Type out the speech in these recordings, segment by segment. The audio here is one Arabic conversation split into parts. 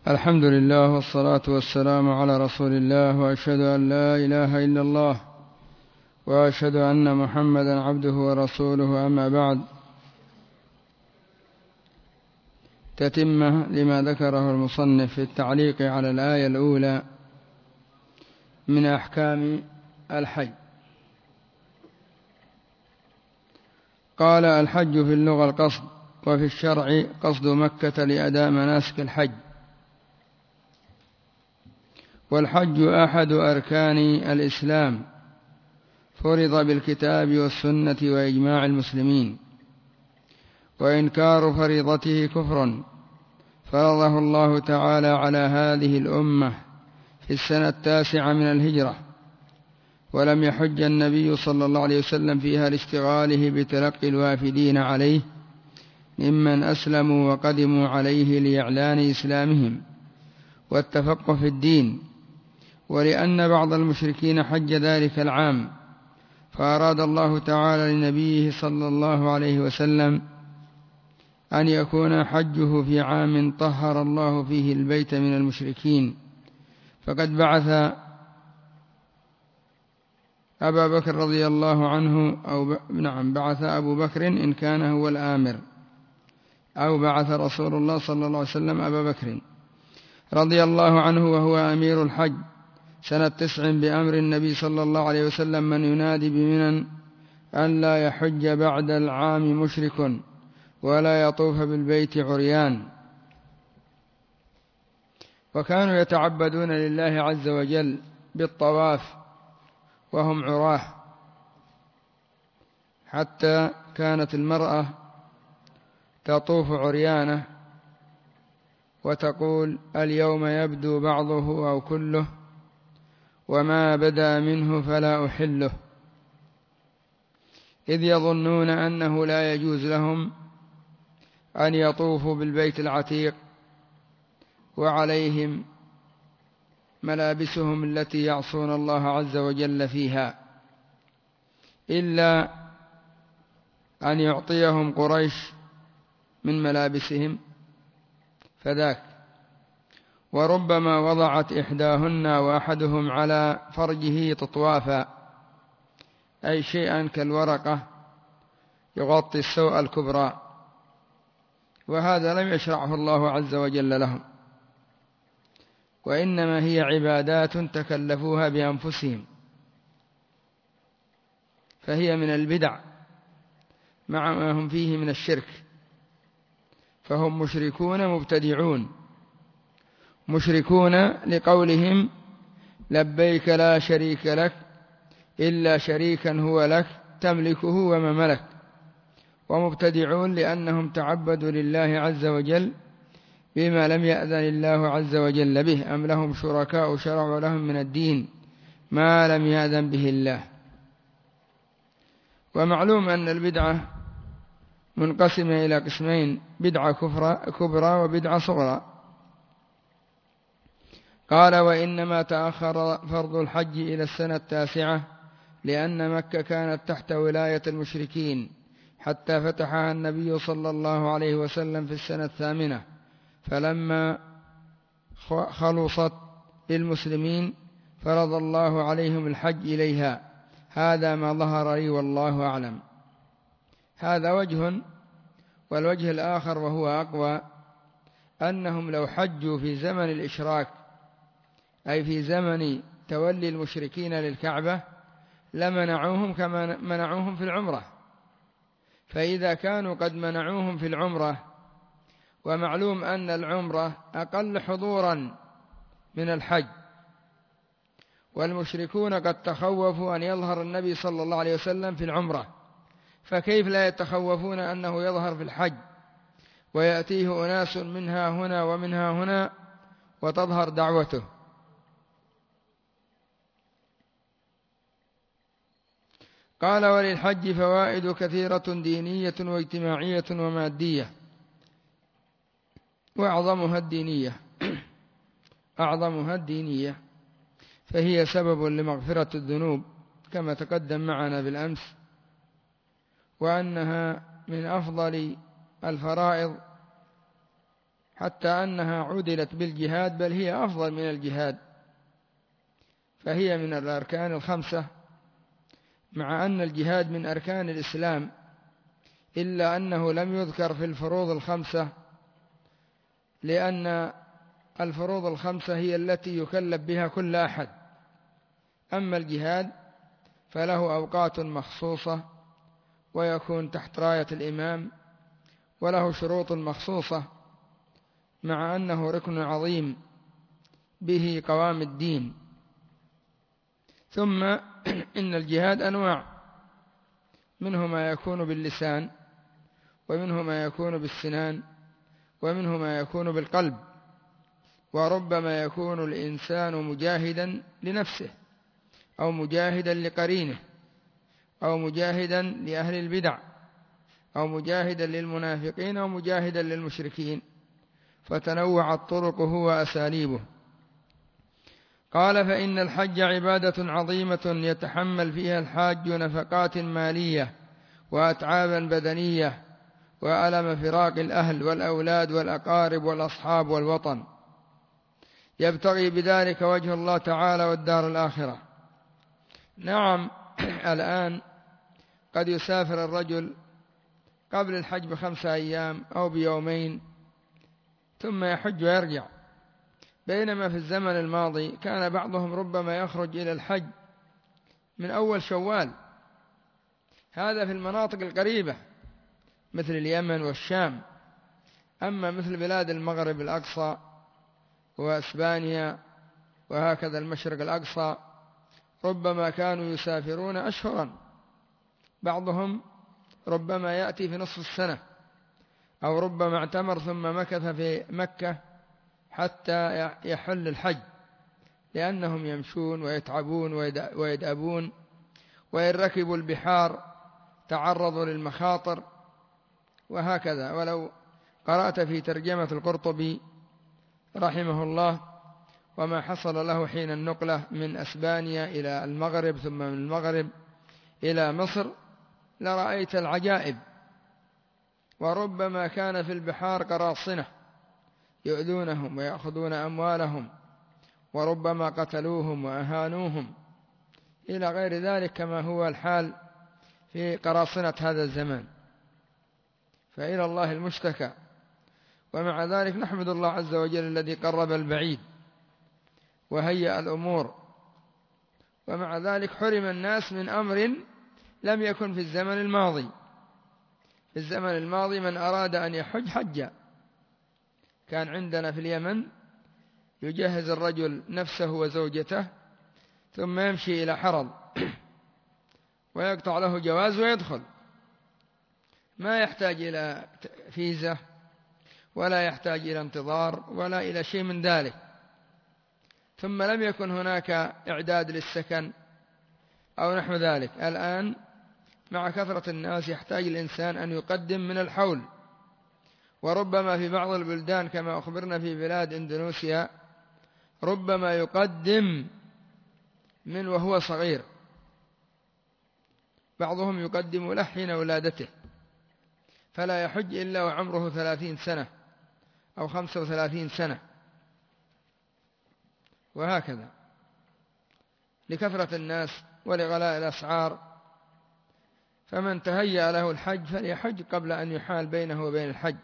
الحمد لله والصلاة والسلام على رسول الله، وأشهد أن لا إله إلا الله، وأشهد أن محمدا عبده ورسوله. أما بعد، تتمة لما ذكره المصنف في التعليق على الآية الأولى من أحكام الحج. قال: الحج في اللغة القصد، وفي الشرع قصد مكة لأداء مناسك الحج. والحج أحد أركان الإسلام، فرض بالكتاب والسنة وإجماع المسلمين، وإنكار فريضته كفر، فرضه الله تعالى على هذه الأمة في السنة 9 من الهجرة، ولم يحج النبي صلى الله عليه وسلم فيها لاشتغاله بتلقي الوافدين عليه ممن أسلموا وقدموا عليه لإعلان إسلامهم والتفقه في الدين، ولأن بعض المشركين حج ذلك العام، فأراد الله تعالى لنبيه صلى الله عليه وسلم أن يكون حجه في عام طهر الله فيه البيت من المشركين، فقد بعث أبا بكر رضي الله عنه بعث أبو بكر إن كان هو الآمر، أو بعث رسول الله صلى الله عليه وسلم أبا بكر رضي الله عنه وهو أمير الحج سنة 9 بأمر النبي صلى الله عليه وسلم من ينادي بمنى أن لا يحج بعد العام مشرك ولا يطوف بالبيت عريان. وكانوا يتعبدون لله عز وجل بالطواف وهم عراه، حتى كانت المرأة تطوف عريانة وتقول: اليوم يبدو بعضه أو كله، وما بدا منه فلا أحله، إذ يظنون أنه لا يجوز لهم أن يطوفوا بالبيت العتيق وعليهم ملابسهم التي يعصون الله عز وجل فيها، إلا أن يعطيهم قريش من ملابسهم فذاك. وربما وضعت إحداهن وأحدهم على فرجه تطوافا، أي شيئا كالورقة يغطي السوء الكبرى، وهذا لم يشرعه الله عز وجل لهم، وإنما هي عبادات تكلفوها بأنفسهم، فهي من البدع مع ما هم فيه من الشرك، فهم مشركون مبتدعون، مشركون لقولهم: لبيك لا شريك لك إلا شريكا هو لك تملكه وما ملك. ومبتدعون لأنهم تعبدوا لله عز وجل بما لم يأذن الله عز وجل به، أم لهم شركاء شرعوا لهم من الدين ما لم يأذن به الله. ومعلوم أن البدعة منقسمة إلى قسمين: بدعة كبرى وبدعة صغرى. قال: وإنما تأخر فرض الحج إلى السنة 9 لأن مكة كانت تحت ولاية المشركين حتى فتحها النبي صلى الله عليه وسلم في السنة 8، فلما خلصت للمسلمين فرض الله عليهم الحج إليها. هذا ما ظهر لي والله أعلم. هذا وجه. والوجه الآخر وهو أقوى، أنهم لو حجوا في زمن الإشراك، أي في زمن تولي المشركين للكعبة، لمنعوهم كما منعوهم في العمرة. فإذا كانوا قد منعوهم في العمرة، ومعلوم أن العمرة أقل حضورا من الحج، والمشركون قد تخوفوا أن يظهر النبي صلى الله عليه وسلم في العمرة، فكيف لا يتخوفون أنه يظهر في الحج ويأتيه أناس منها هنا ومنها هنا وتظهر دعوته؟ قال: وللحج فوائد كثيرة دينية واجتماعية ومادية، وأعظمها الدينية، فهي سبب لمغفرة الذنوب كما تقدم معنا بالأمس، وأنها من أفضل الفرائض حتى أنها عُدلت بالجهاد، بل هي أفضل من الجهاد، فهي من الأركان الخمسة، مع أن الجهاد من أركان الإسلام، إلا أنه لم يذكر في الفروض الخمسة، لأن الفروض الخمسة هي التي يكلف بها كل أحد. أما الجهاد فله أوقات مخصوصة، ويكون تحت راية الإمام، وله شروط مخصوصة، مع أنه ركن عظيم به قوام الدين. ثم إن الجهاد أنواع، منه ما يكون باللسان، ومنه ما يكون بالسنان، ومنه ما يكون بالقلب، وربما يكون الإنسان مجاهدا لنفسه، أو مجاهدا لقرينه، أو مجاهدا لأهل البدع، أو مجاهدا للمنافقين، أو مجاهدا للمشركين، فتنوعت طرقه وأساليبه. قال: فإن الحج عبادة عظيمة يتحمل فيها الحاج نفقات مالية وأتعابا بدنية وألم فراق الأهل والأولاد والأقارب والأصحاب والوطن، يبتغي بذلك وجه الله تعالى والدار الآخرة. نعم، الآن قد يسافر الرجل قبل الحج ب5 أيام أو بيومين ثم يحج ويرجع، بينما في الزمن الماضي كان بعضهم ربما يخرج إلى الحج من أول شوال. هذا في المناطق القريبة مثل اليمن والشام. أما مثل بلاد المغرب الأقصى وأسبانيا وهكذا المشرق الأقصى، ربما كانوا يسافرون أشهرا، بعضهم ربما يأتي في نصف السنة، أو ربما اعتمر ثم مكث في مكة حتى يحل الحج، لأنهم يمشون ويتعبون ويدأبون، وإن ركبوا البحار تعرضوا للمخاطر، وهكذا. ولو قرأت في ترجمة القرطبي رحمه الله وما حصل له حين النقلة من أسبانيا إلى المغرب ثم من المغرب إلى مصر لرأيت العجائب. وربما كان في البحار قراصنة يؤذونهم ويأخذون أموالهم، وربما قتلوهم وأهانوهم إلى غير ذلك، كما هو الحال في قراصنة هذا الزمان. فإلى الله المشتكى. ومع ذلك نحمد الله عز وجل الذي قرب البعيد وهيأ الأمور، ومع ذلك حرم الناس من أمر لم يكن في الزمن الماضي. في الزمن الماضي من أراد أن يحج حج. كان عندنا في اليمن يجهز الرجل نفسه وزوجته ثم يمشي إلى حرم ويقطع له جواز ويدخل، ما يحتاج إلى فيزا ولا يحتاج إلى انتظار ولا إلى شيء من ذلك. ثم لم يكن هناك إعداد للسكن أو نحو ذلك. الآن مع كثرة الناس يحتاج الإنسان أن يقدم من الحول، وربما في بعض البلدان كما أخبرنا في بلاد إندونيسيا ربما يقدم من وهو صغير، بعضهم يقدم له حين ولادته، فلا يحج إلا وعمره 30 سنة أو 35 سنة، وهكذا لكثرة الناس ولغلاء الأسعار. فمن تهيأ له الحج فليحج قبل أن يحال بينه وبين الحج.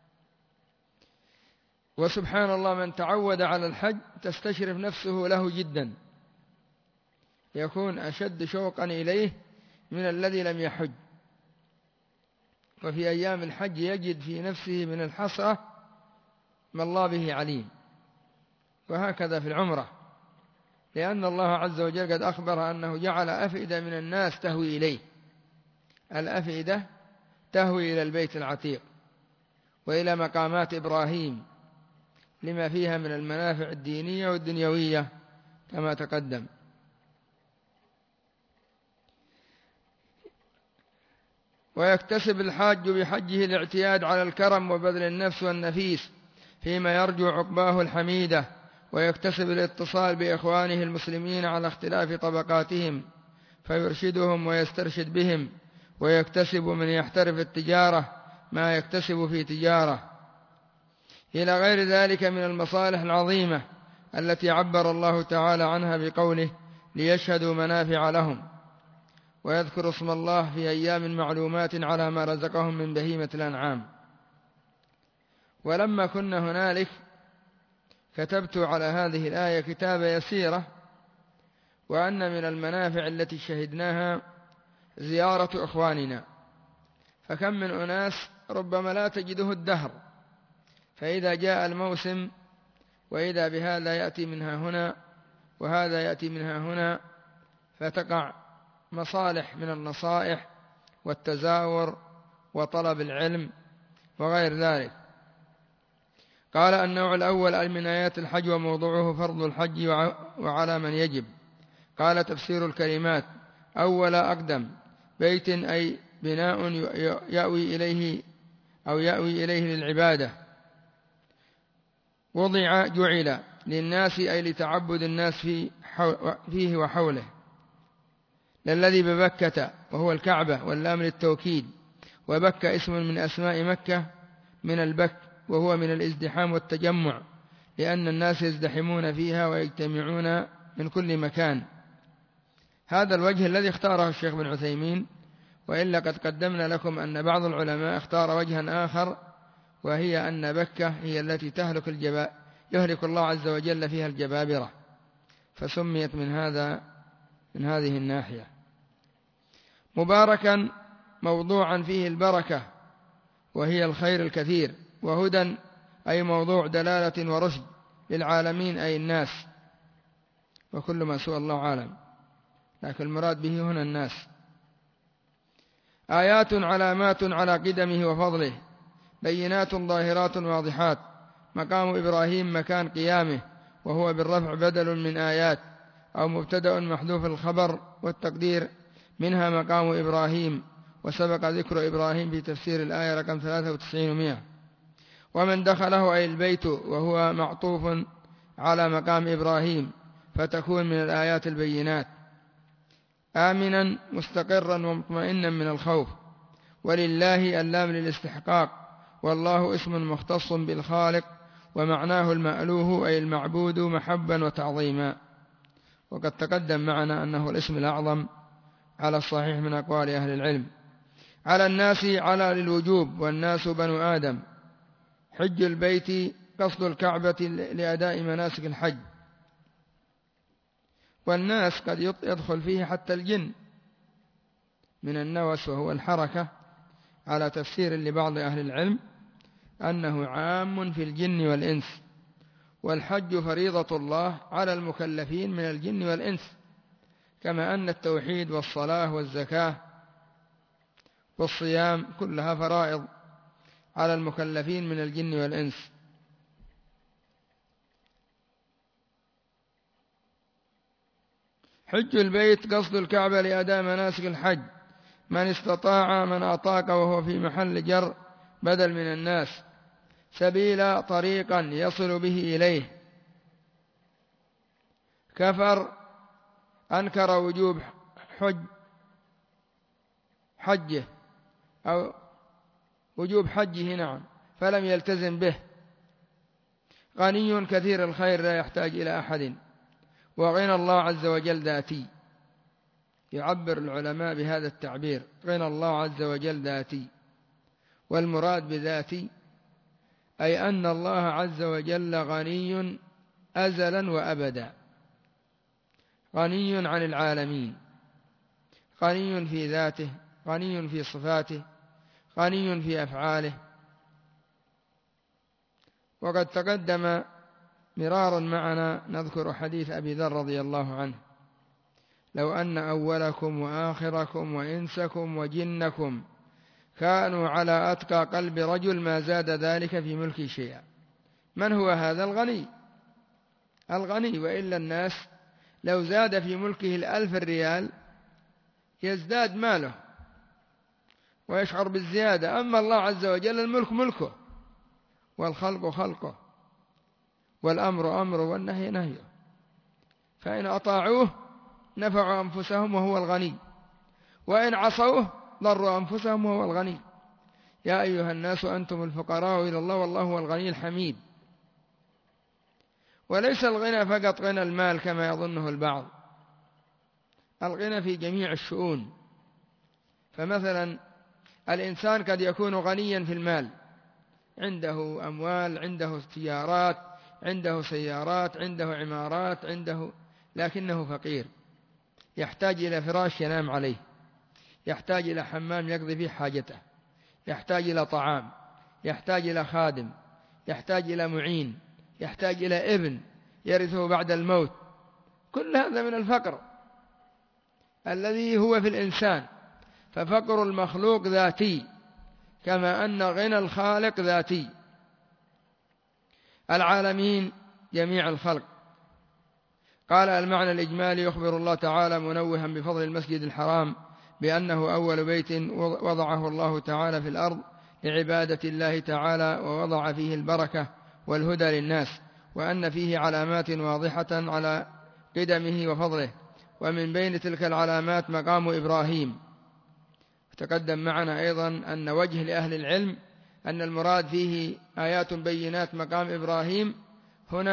وسبحان الله، من تعود على الحج تستشرف نفسه له جدا، يكون أشد شوقا إليه من الذي لم يحج. وفي أيام الحج يجد في نفسه من الحسرة ما الله به عليم. وهكذا في العمرة، لأن الله عز وجل قد أخبر أنه جعل أفئدة من الناس تهوي إليه. الأفئدة تهوي إلى البيت العتيق وإلى مقامات إبراهيم لما فيها من المنافع الدينية والدنيوية كما تقدم. ويكتسب الحاج بحجه الاعتياد على الكرم وبذل النفس والنفيس فيما يرجو عقباه الحميدة، ويكتسب الاتصال بإخوانه المسلمين على اختلاف طبقاتهم فيرشدهم ويسترشد بهم، ويكتسب من يحترف التجارة ما يكتسب في تجارة، إلى غير ذلك من المصالح العظيمة التي عبر الله تعالى عنها بقوله ليشهدوا منافع لهم ويذكر اسم الله في أيام معلومات على ما رزقهم من بهيمة الأنعام. ولما كنا هنالك كتبت على هذه الآية كتابة يسيرة، وأن من المنافع التي شهدناها زيارة إخواننا، فكم من أناس ربما لا تجده الدهر، فإذا جاء الموسم وإذا بهذا يأتي منها هنا وهذا يأتي منها هنا، فتقع مصالح من النصائح والتزاور وطلب العلم وغير ذلك. قال النوع الأول من آيات الحج وموضوعه فرض الحج وعلى من يجب. قال تفسير الكلمات أول أقدم بيت أي بناء يأوي إليه للعبادة، وضع جعل للناس أي لتعبد الناس فيه وحوله، للذي ببكة وهو الكعبة واللام للتوكيد، وبكة اسم من أسماء مكة من البك وهو من الازدحام والتجمع، لأن الناس يزدحمون فيها ويجتمعون من كل مكان. هذا الوجه الذي اختاره الشيخ بن عثيمين، وإلا قد قدمنا لكم أن بعض العلماء اختار وجها آخر، وهي أن بكة هي التي يهلك الله عز وجل فيها الجبابرة، فسميت من هذه الناحية. مباركا موضوعا فيه البركة وهي الخير الكثير، وهدى أي موضوع دلالة ورشد للعالمين أي الناس، وكل ما سوى الله عالم، لكن المراد به هنا الناس. آيات علامات على قدمه وفضله، بينات ظاهرات واضحات. مقام إبراهيم مكان قيامه، وهو بالرفع بدل من آيات أو مبتدأ محذوف الخبر والتقدير، منها مقام إبراهيم، وسبق ذكر إبراهيم في تفسير الآية رقم 93 و100. ومن دخله أي البيت، وهو معطوف على مقام إبراهيم، فتكون من الآيات البينات. آمنا مستقرا ومطمئنا من الخوف. ولله اللام للاستحقاق، والله اسم مختص بالخالق، ومعناه المألوه أي المعبود محبا وتعظيما. وقد تقدم معنا أنه الاسم الأعظم على الصحيح من أقوال أهل العلم. على الناس على للوجوب، والناس بنو آدم. حج البيت قصد الكعبة لأداء مناسك الحج، والناس قد يدخل فيه حتى الجن من النوس وهو الحركة، على تفسير لبعض أهل العلم أنه عام في الجن والإنس، والحج فريضة الله على المكلفين من الجن والإنس، كما أن التوحيد والصلاة والزكاة والصيام كلها فرائض على المكلفين من الجن والإنس. حج البيت قصد الكعبة لأداء مناسك الحج، من استطاع من أطاق، وهو في محل جر بدل من الناس. سبيل طريقا يصل به إليه. كفر أنكر وجوب حجه أو وجوب حجه، نعم، فلم يلتزم به. غني كثير الخير لا يحتاج إلى أحد، وغنى الله عز وجل ذاتي. يعبر العلماء بهذا التعبير، غنى الله عز وجل ذاتي، والمراد بذاتي أي أن الله عز وجل غني أزلا وأبدا، غني عن العالمين، غني في ذاته، غني في صفاته، غني في أفعاله. وقد تقدم مرارا معنا نذكر حديث أبي ذر رضي الله عنه: لو أن أولكم وآخركم وإنسكم وجنكم كانوا على أتقى قلب رجل ما زاد ذلك في ملكي شيئا. من هو هذا؟ الغني. وإلا الناس لو زاد في ملكه 1000 ريال يزداد ماله ويشعر بالزيادة. أما الله عز وجل الملك ملكه، والخلق خلقه، والأمر أمره، والنهي نهيه، فإن أطاعوه نفعوا أنفسهم وهو الغني، وإن عصوه ضروا أنفسهم وهو الغني. يا أيها الناس أنتم الفقراء إلى الله والله هو الغني الحميد. وليس الغنى فقط غنى المال كما يظنه البعض، الغنى في جميع الشؤون. فمثلا الإنسان قد يكون غنيا في المال، عنده أموال، عنده تجارات، عنده سيارات، عنده عمارات، لكنه فقير، يحتاج إلى فراش ينام عليه، يحتاج إلى حمام يقضي فيه حاجته، يحتاج إلى طعام، يحتاج إلى خادم، يحتاج إلى معين، يحتاج إلى ابن يرثه بعد الموت. كل هذا من الفقر الذي هو في الإنسان. ففقر المخلوق ذاتي كما أن غنى الخالق ذاتي. العالمين جميع الخلق. قال المعنى الإجمالي: يخبر الله تعالى منوها بفضل المسجد الحرام بأنه أول بيت وضعه الله تعالى في الأرض لعبادة الله تعالى، ووضع فيه البركة والهدى للناس، وأن فيه علامات واضحة على قدمه وفضله. ومن بين تلك العلامات مقام إبراهيم. تقدم معنا أيضا أن وجه لأهل العلم أن المراد فيه آيات بينات مقام إبراهيم، هنا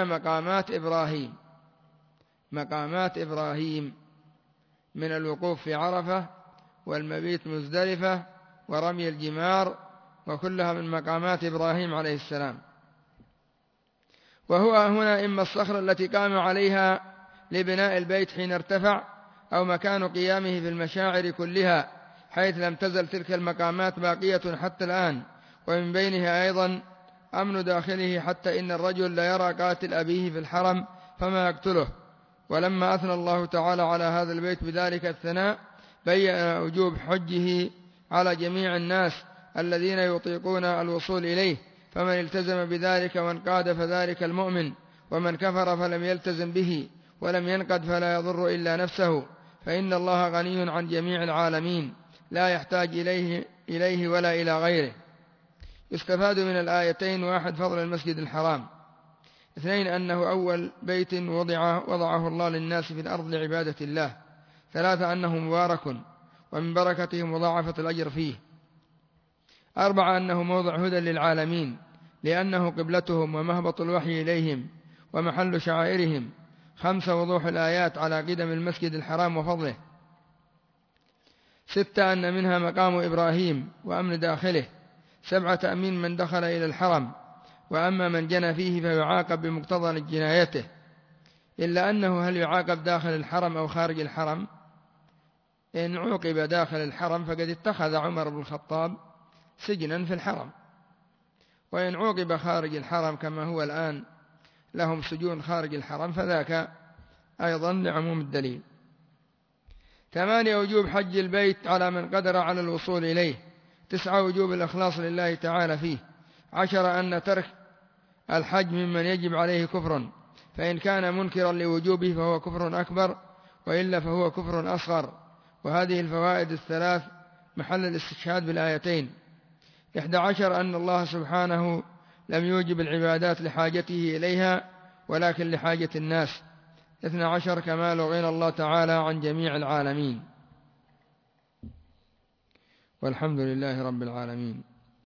مقامات إبراهيم من الوقوف في عرفة والمبيت مزدلفة ورمي الجمار، وكلها من مقامات إبراهيم عليه السلام. وهو هنا إما الصخرة التي قام عليها لبناء البيت حين ارتفع، أو مكان قيامه في المشاعر كلها، حيث لم تزل تلك المقامات باقية حتى الآن. ومن بينها أيضا أمن داخله، حتى إن الرجل لا يرى قاتل أبيه في الحرم فما يقتله. ولما أثنى الله تعالى على هذا البيت بذلك الثناء بيّن وجوب حجه على جميع الناس الذين يطيقون الوصول إليه، فمن التزم بذلك وانقاد فذلك المؤمن، ومن كفر فلم يلتزم به ولم ينقد فلا يضر إلا نفسه، فإن الله غني عن جميع العالمين لا يحتاج إليه ولا إلى غيره. يستفاد من الآيتين: 1 فضل المسجد الحرام، 2 أنه أول بيت وضعه الله للناس في الأرض لعبادة الله، 3 أنه مبارك ومن بركته مضاعفة الأجر فيه، 4 أنه موضع هدى للعالمين لأنه قبلتهم ومهبط الوحي إليهم ومحل شعائرهم، 5 وضوح الآيات على قدم المسجد الحرام وفضله، 6 أن منها مقام إبراهيم وأمن داخله، 7 تأمين من دخل إلى الحرم، وأما من جنى فيه فيعاقب بمقتضى جنايته، إلا أنه هل يعاقب داخل الحرم أو خارج الحرم؟ إن عوقب داخل الحرم فقد اتخذ عمر بن الخطاب سجنا في الحرم، وإن عوقب خارج الحرم كما هو الآن لهم سجون خارج الحرم فذاك أيضا لعموم الدليل. 8 وجوب حج البيت على من قدر على الوصول إليه، 9 وجوب الإخلاص لله تعالى فيه، 10 أن ترك الحج ممن يجب عليه كفر، فإن كان منكرا لوجوبه فهو كفر أكبر، وإلا فهو كفر أصغر. وهذه الفوائد الثلاث محل الاستشهاد بالآيتين. 11 أن الله سبحانه لم يوجب العبادات لحاجته إليها ولكن لحاجة الناس. 12 كمال غنى الله تعالى عن جميع العالمين. والحمد لله رب العالمين.